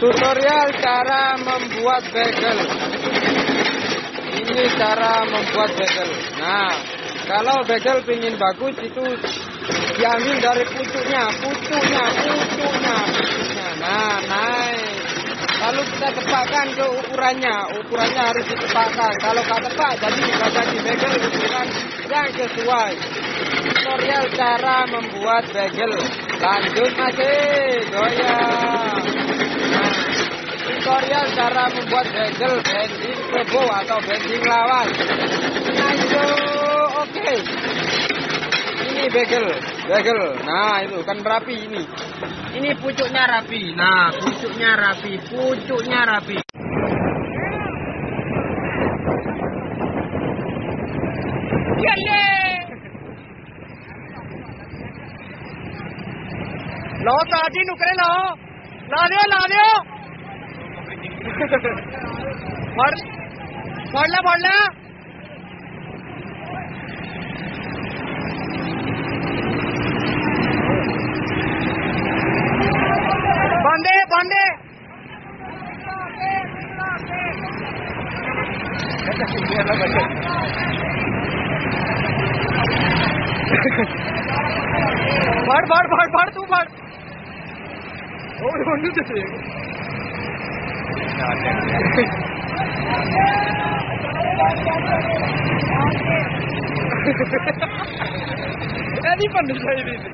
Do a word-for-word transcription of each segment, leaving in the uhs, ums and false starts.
Tutorial cara membuat bagel. Ini cara membuat bagel. Nah, kalau bagel pingin bagus itu diambil dari pucuknya, pucuknya, pucuknya, pucuknya. Nah, naik. Lalu kita tepakkan ke ukurannya, ukurannya harus ditepakkan. Kalau nggak tepak, jadi nggak jadi bagel ukuran yang sesuai. Tutorial cara membuat bagel. Lanjut masih, goyang. Nah, tutorial cara membuat bagel bending kebo atau bending lawan. Ayo, oke. Okay. Ini bagel, bagel. Nah itu kan rapi ini. Ini pucuknya rapi. Nah pucuknya rapi, pucuknya rapi. Iya iya. Lo tadi nukre lo, lade lade. Pad, padla padla. Bande bande. Pad pad pad pad tu pad. Oh, you do this. Any fun to say this.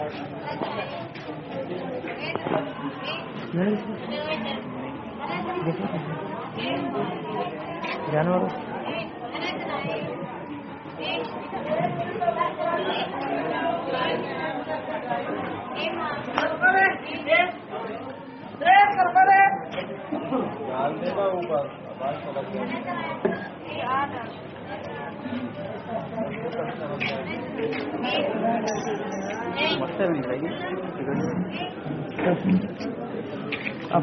जानवर मस्त नहीं लगी अब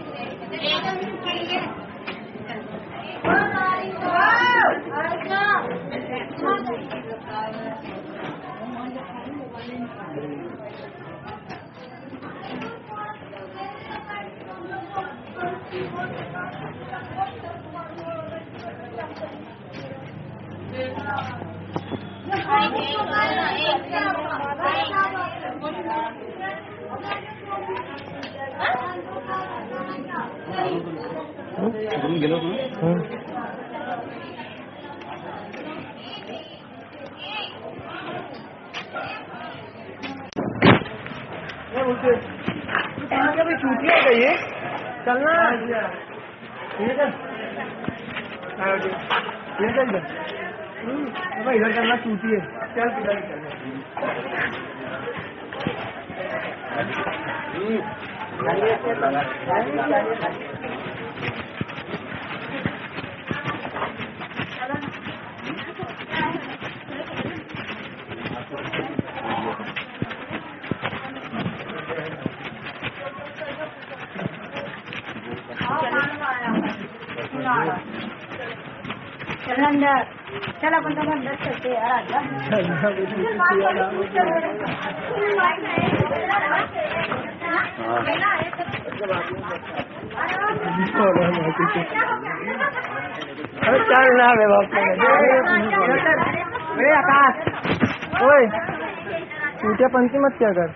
गेलो छुट्टी हो गई है चलना इधर इधर चलना छुट्टी है चल इधर अंदर चल अपन तो अंदर चलते यार आजा अरे चल ना बे बाप रे आकाश ओए टूटिया पंची मत क्या कर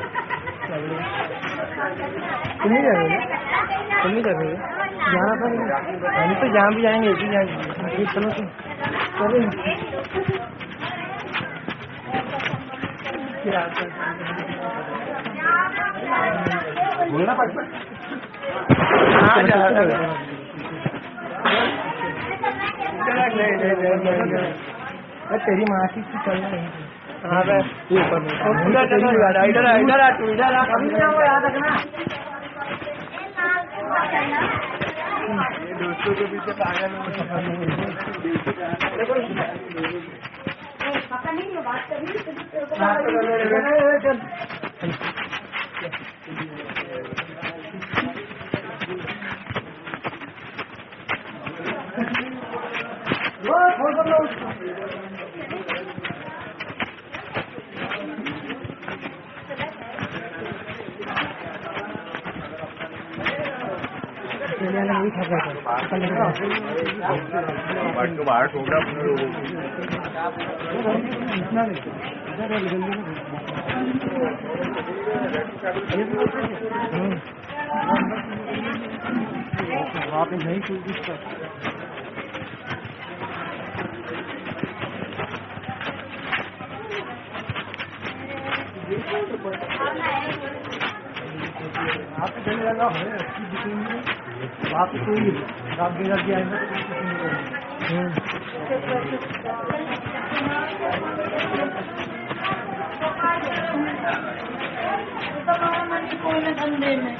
तुम नहीं जाओगे तुम नहीं जाओगे जाना पर हम तो जहाँ भी जाएंगे एक ही जाएंगे चलो तो चलो बोलना पड़ता हाँ तेरी मासी की चलना नहीं हाँ इधर इधर इधर आ तू इधर आ याद रखना दोस्तों के पीछे पागल पता नहीं बात करनी बाहर छोटा वहाँ पे नहीं कोई आप चले लगा है आप कोई रात बेरा किया है कोई ना धंधे में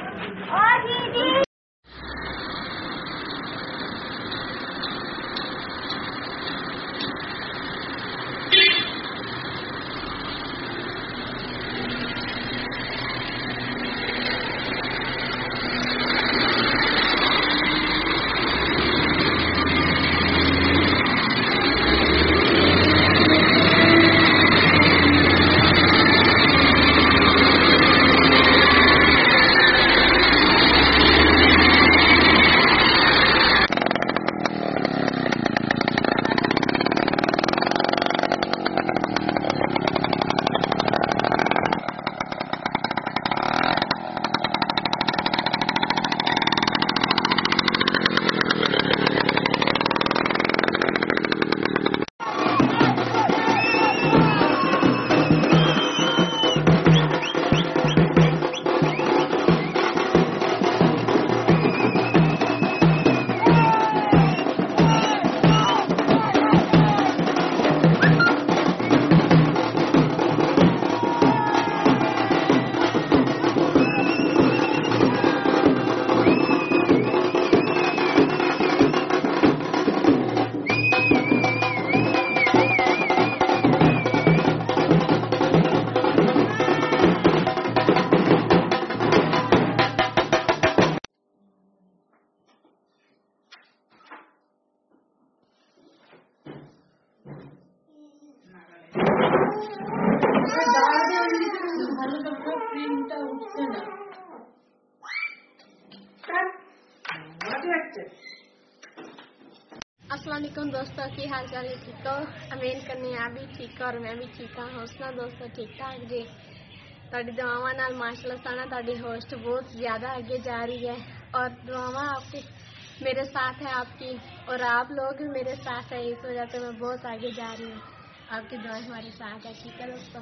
अस्सलामुअलैकुम दोस्तों, की हाल चाल है? ठीक हो? अमीन करनी आप भी ठीक हो और मैं भी ठीक हाँ। हौसला दोस्तों ठीक ठाक जी। ਤੁਹਾਡੀ दुआवां नाल माशाल्लाह साना ਤੁਹਾਡੀ होस्ट बहुत ज़्यादा आगे जा रही है और दुआवां आपकी मेरे साथ है आपकी और आप लोग भी मेरे साथ है। इस वजह से मैं बहुत आगे जा रही हूँ। आपकी दुआएं हमारे साथ है। ठीक है दोस्तों।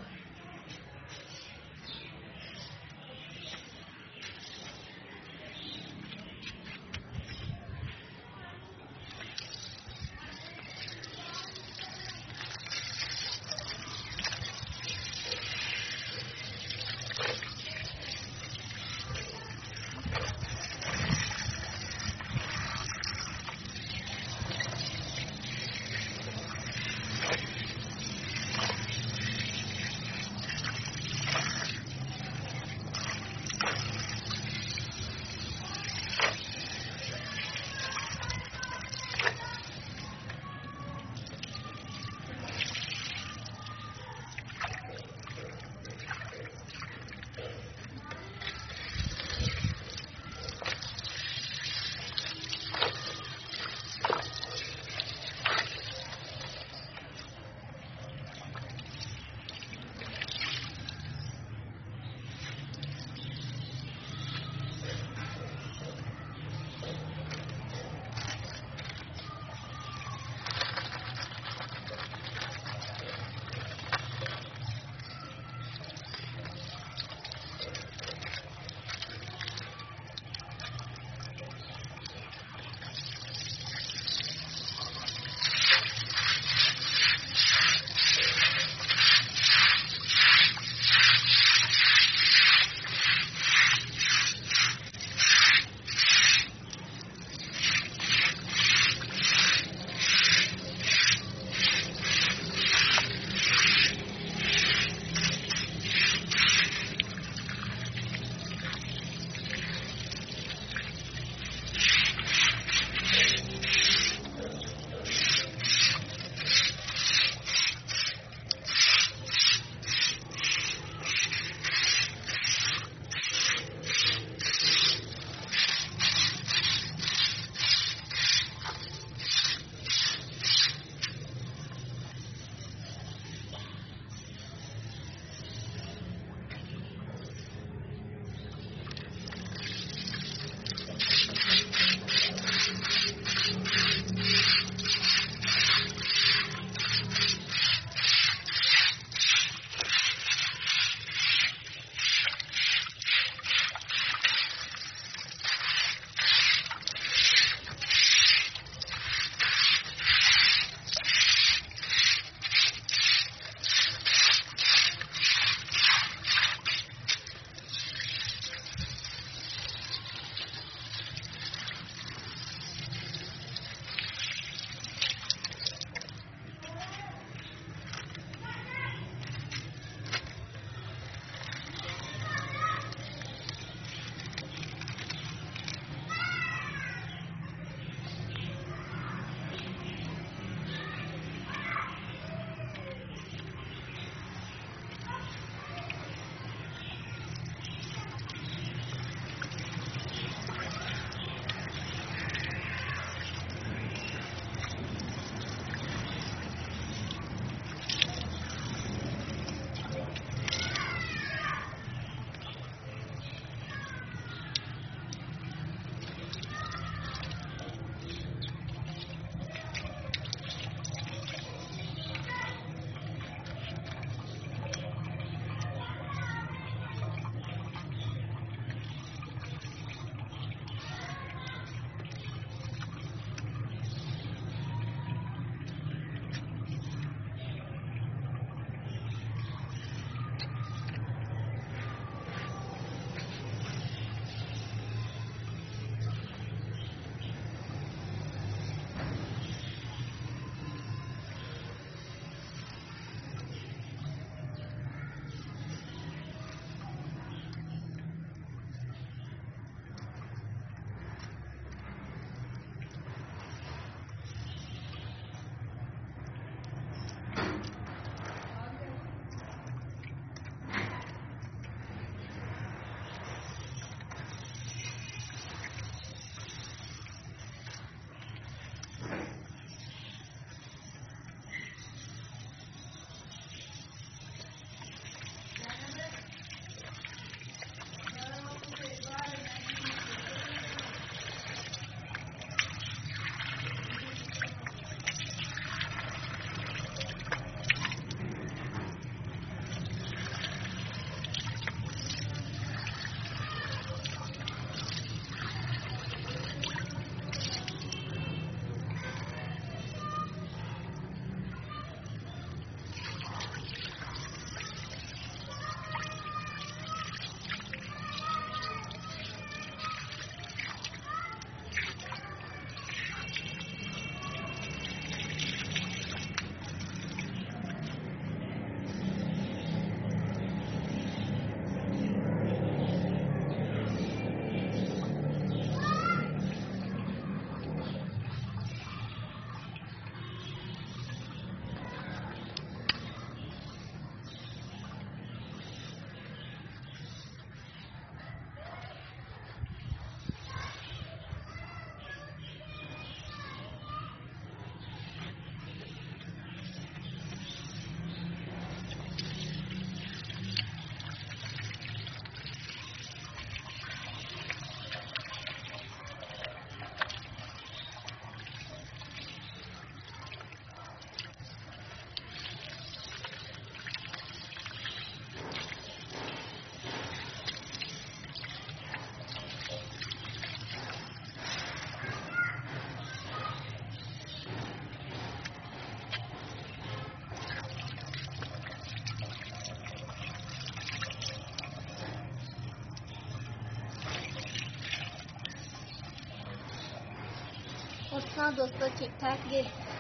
सुनाओ दोस्तों, ठीक ठाक जे?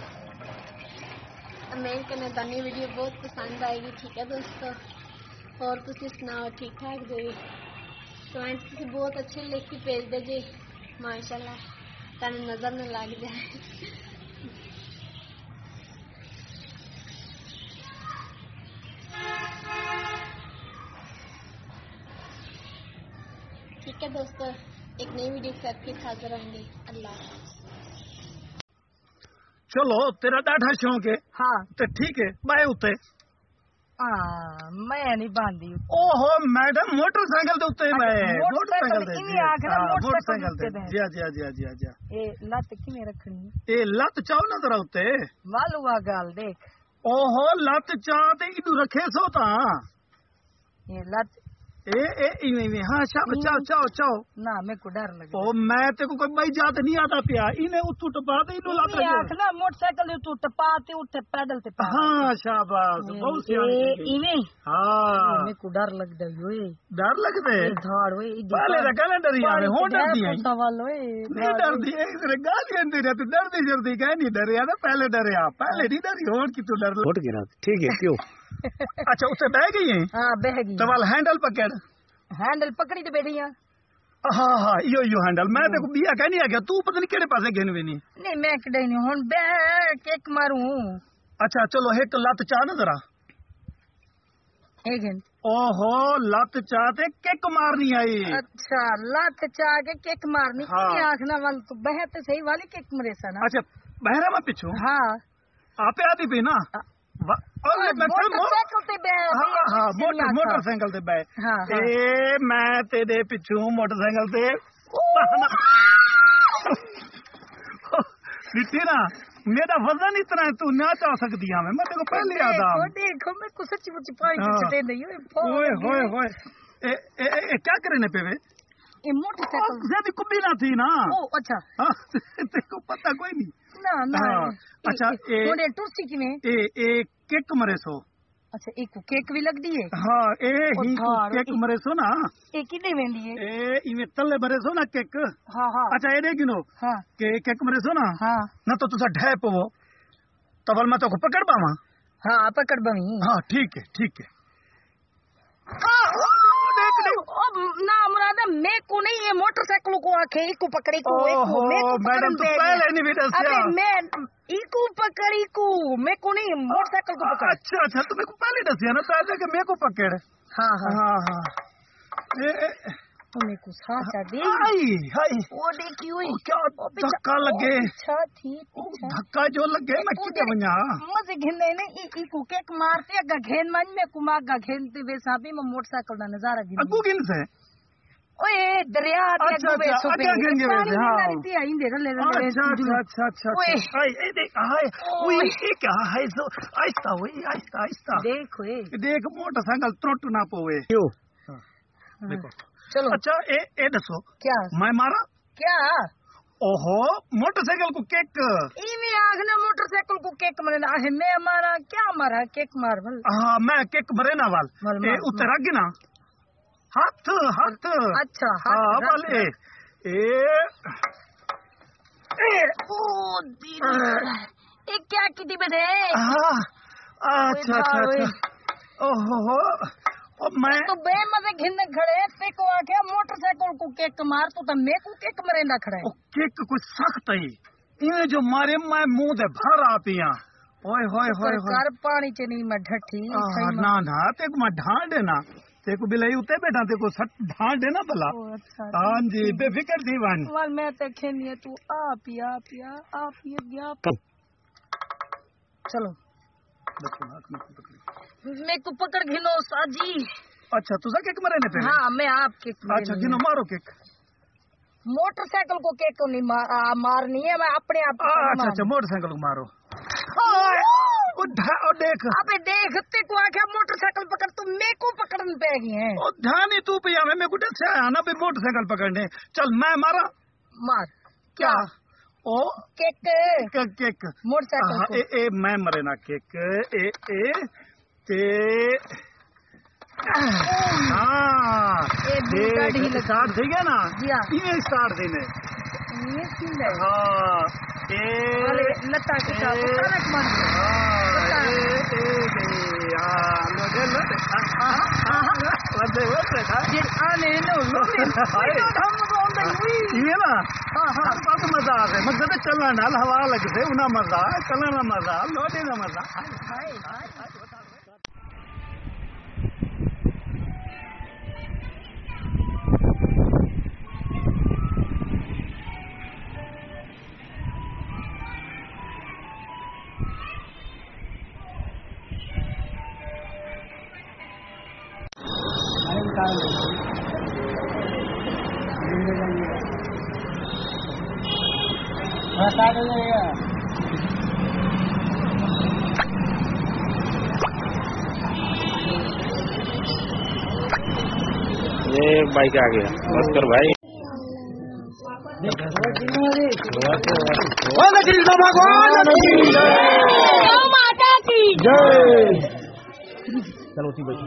उम्मीद करने तन्नी वीडियो बहुत पसंद आएगी। ठीक है दोस्तों, और तुसी सुनाओ ठीक ठाक जे? कमेंट तुसी बहुत अच्छे लिख के भेज दे जे, माशाल्लाह तन नजर न लग जाए। ठीक है दोस्तों, एक नई वीडियो के साथ फिर हाजिर होंगे। अल्लाह चलो तेरा डाढ़ा शौक है। हाँ तो ठीक है, बाय उत्ते। हाँ मैं नहीं बांधी। ओहो मैडम, मोटरसाइकिल दे उत्ते मैं मोटरसाइकिल दे इन्हीं आखना मोटरसाइकिल दे मोटरसाइकिल जी जी जी जी जी। ए लत किवें रखनी? ए लत चाहो ना जरा उत्ते मालूआ गल देख। ओहो लत चाह ते इदू रखे सो ता ये लत ए ए इवें इवें हाँ शाब चाओ चाओ चाओ ना मेरे को डर लगे। ओ मैं ते को कोई बाई जात नहीं आता पिया इने उतू टपा ते इनो लत ये रखे। आखना मोटरसाइकिल तू टपा ते उठे पैदल ते पा। हाँ शाबाश, बहुत सियानी ए थी। इवें हाँ मेरे को डर लगदा ओए। डर लगदे धाड़ ओए पहले रे कहने डरी आवे हो डरदी है सवाल ओए नहीं डरदी है इधर गालियां दे रहा तू डरदी जल्दी कह नहीं डरे ना पहले डरे आ पहले नहीं डरी और की तू डर उठ गिरा ठीक है क्यों। अच्छा उसे बह गई है। हां बह गई तो वाल हैंडल पकड़ हैंडल पकड़ी ते बैठी हां। हाँ हाँ यो यो हैंडल मैं देखो बिया कह नहीं आ गया तू पता नहीं केड़े पासे गिन भी नहीं नहीं मैं कदे नहीं हुन बह केक मारूं। अच्छा चलो एक लत चाह ना जरा एक घंटे। ओहो लत चाह ते किक मारनी आई। अच्छा लत चाह के किक मारनी। हाँ। ये आखना वाल तो बहते सही वाली किक मरे सा ना। अच्छा बहरा में पिछू हाँ आपे आती पी ना और मैं चल मोटरसाइकिल ते बह हाँ हाँ मोटर मोटरसाइकिल ते बह हाँ, हाँ। ए मैं तेरे पिछू मोटरसाइकिल ते नीति ना मेरा वजन इतना है तू ना चाह सकती है मैं तेरे को पहले याद आ देखो देखो मैं कुछ सच्ची मुच्ची पाई हाँ। छटे नहीं ओए होए होए ए ए ए क्या करने पे वे ये मोटरसाइकिल ज्यादा कुबी ना थी ना। ओ अच्छा हाँ, तेरे को पता कोई नहीं ना ना हाँ, अच्छा, ए- मोड़े टुरसी किने। ए ए केक मरे सो। अच्छा एक को केक भी लग दी है। हाँ ए और ही को थार, केक ए- मरे सो ना एक किने वेंदी है। ए इवे तले मरे सो ना केक। हाँ हाँ अच्छा ए देखिनो हाँ के केक मरे सो ना हाँ ना तो तुसा ढे पवो तो वल मैं तो को पकड़ पावा। हाँ पकड़ बमी। हाँ ठीक है ठीक है। हाँ, ओ, ओ, देख देख अब ना मुरादा मैं को नहीं ये मोटरसाइकिल को आखे इको पकड़ी को एक को मैं ओहो को मैडम तो पहले नहीं बेटा अबे मैं इको पकड़ी को मैं को नहीं मोटरसाइकिल को पकड़। अच्छा अच्छा तो मेरे को पहले दसिया ना तो आजा के मेरे को पकड़। हाँ हाँ हाँ हाँ ए ए तो मेरे को साचा दे हाय हाय वो देखी हुई ओ, क्या धक्का लगे अच्छा थी ओ, धक्का जो लगे मैं किते व냐 मजे घिने ने ई ई को केक मारते अगा घेन मन में कुमा गा घेनते वे साबी में मोटरसाइकिल दा नजारा घिन अगू किन से ओए दरिया ते अच्छा, अगू वे अच्छा, सुबे अगा घिन वे से, हाँ। ती आई दे ले ले अच्छा अच्छा अच्छा अच्छा ओए। हाय ए देख हाय ओए। ओए ये क्या हाय सो आहिस्ता ओए आहिस्ता आहिस्ता देख ओए देख मोटरसाइकिल त्रुट ना पवे क्यों देखो चलो अच्छा ए ए दसो क्या मैं मारा क्या ओहो मोटरसाइकिल को केक इमे आगने मोटरसाइकिल को केक मरे ना है मैं मारा क्या मारा केक मार बल हाँ मैं केक मरे ना वाल वाल ए मार, उत्ते रख ना हाथ हाथ अच्छा हाँ हाथ वाल ए ए ए ओ दीदी ये क्या की दी बेटे हाँ अच्छा अच्छा अच्छा ओहो ओ मैं तो बे मजे घिन खड़े ते को आके मोटरसाइकिल को केक मार तो त मैं को केक मरेंदा खड़े ओ केक कुछ सख्त है इन्हें जो मारे मैं मुंह दे भर आती हैं ओए होए होए होए कर पानी च नहीं मैं ढठी आह, ना ना ते को मैं ढांड ना ते को बिलाई उते बैठा ते को सट ढांड ना भला ओ अच्छा हाँ जी बेफिक्र थी वन वाल मैं ते खेनी तू आ पिया पिया आ पिया गया चलो मैं को पकड़ घिनो साजी अच्छा तुझा केक मरे ने पे हाँ मैं आपके अच्छा गिनो मारो केक मोटरसाइकिल को केक को नहीं मार, आ, मारनी है मैं अपने आप आ, अच्छा अच्छा मोटरसाइकिल को मारो ओ ढा ओ देख अबे देखते को आके मोटरसाइकिल पकड़ तो मैं को पकड़ने पे गई है ओ ध्यान ही तू पिया मैं गुटे से आया ना भी मोटरसाइकिल पकड़ने चल मैं मारा मार क्या ओ केक केक केक मोटरसाइकिल हाँ, को ए ए मैं मरे ना केक ए ए ते हाँ ए दूसरा देख ढील स्टार्ट थी गया ना जी हाँ। ये स्टार्ट थी ने ये क्यों है हाँ लता के साथ अचानक मन आने नो ये ना बस मजाक है मकसद चलना नाल हवा लगते उना मजा चलना मजा लोटे ना मजा ये बाइक आ गया बस कर भाई कृष्ण भगवान माता की जय। चलो उसी बैठ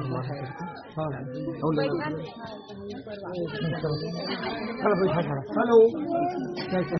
हेलो